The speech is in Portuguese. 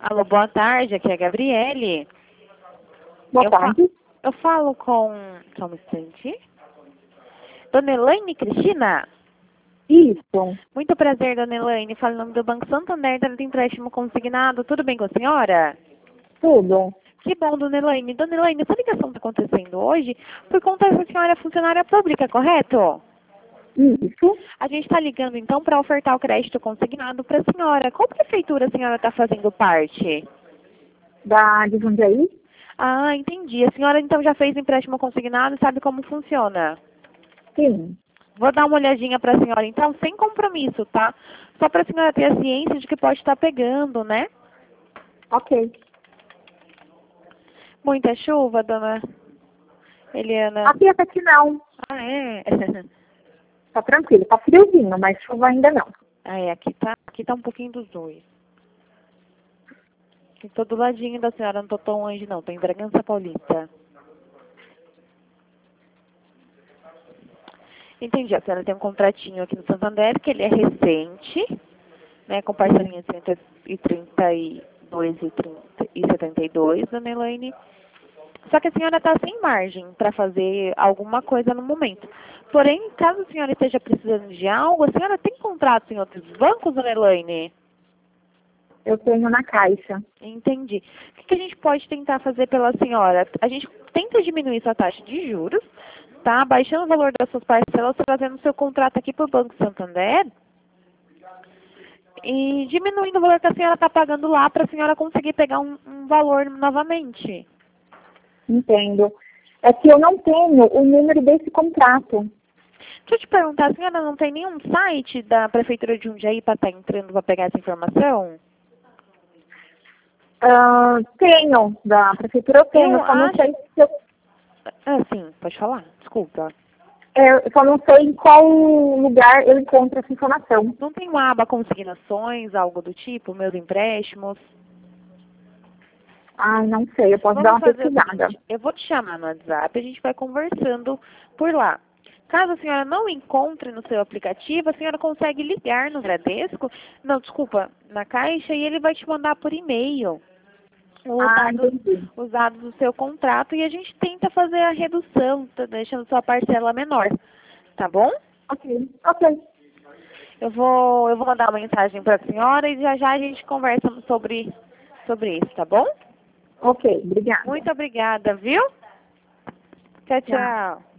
Alô, boa tarde, aqui é a Gabriele. Boa tarde. Eu falo com... Só um instante. Dona Elaine Cristina? Isso. Muito prazer, Dona Elaine. Falo em nome do Banco Santander, do empréstimo consignado. Tudo bem com a senhora? Tudo. Que bom, Dona Elaine. Dona Elaine, essa ligação está acontecendo hoje por conta da senhora funcionária pública, correto? Isso. A gente está ligando, então, para ofertar o crédito consignado para a senhora. Qual prefeitura a senhora está fazendo parte? De Jundiaí? Ah, entendi. A senhora, então, já fez empréstimo consignado e sabe como funciona? Sim. Vou dar uma olhadinha para a senhora, então, sem compromisso, tá? Só para a senhora ter a ciência de que pode estar pegando, né? Ok. Muita chuva, dona Eliana? Aqui até que não. Ah, é? Tá tranquilo. Tá friozinho, mas chuva ainda não. Ah, é. Aqui tá um pouquinho dos dois. Aqui tô do ladinho da senhora, não tô tão longe, não. Tô em Bragança Paulista. Entendi. A senhora tem um contratinho aqui no Santander, que ele é recente, né? Com parcelinha de 132 e 72, dona Elaine. Só que a senhora está sem margem para fazer alguma coisa no momento. Porém, caso a senhora esteja precisando de algo, a senhora tem contratos em outros bancos, dona Elaine? Eu tenho na Caixa. Entendi. O que a gente pode tentar fazer pela senhora? A gente tenta diminuir sua taxa de juros, tá? Baixando o valor das suas parcelas, trazendo seu contrato aqui para o Banco Santander e diminuindo o valor que a senhora está pagando lá para a senhora conseguir pegar um valor novamente. Entendo. É que eu não tenho o número desse contrato. Deixa eu te perguntar, a senhora não tem nenhum site da Prefeitura de Jundiaí para estar entrando para pegar essa informação? Tenho. Da prefeitura eu tenho. Eu Só não acho... sei se eu... sim, pode falar. Desculpa. Eu só não sei em qual lugar eu encontro essa informação. Não tem uma aba consignações, algo do tipo, meus empréstimos? Ah, não sei. Eu posso Vamos dar uma fazer o pesquisada. seguinte, eu vou te chamar no WhatsApp, a gente vai conversando por lá. Caso a senhora não encontre no seu aplicativo, a senhora consegue ligar no Bradesco, não, desculpa, na Caixa, e ele vai te mandar por e-mail Entendi. os dados do seu contrato e a gente tenta fazer a redução, tá deixando sua parcela menor, tá bom? Ok. Ok. Eu vou mandar uma mensagem para a senhora e já a gente conversa sobre isso, tá bom? Ok. Obrigada. Muito obrigada, viu? Tchau, Tchau. tchau.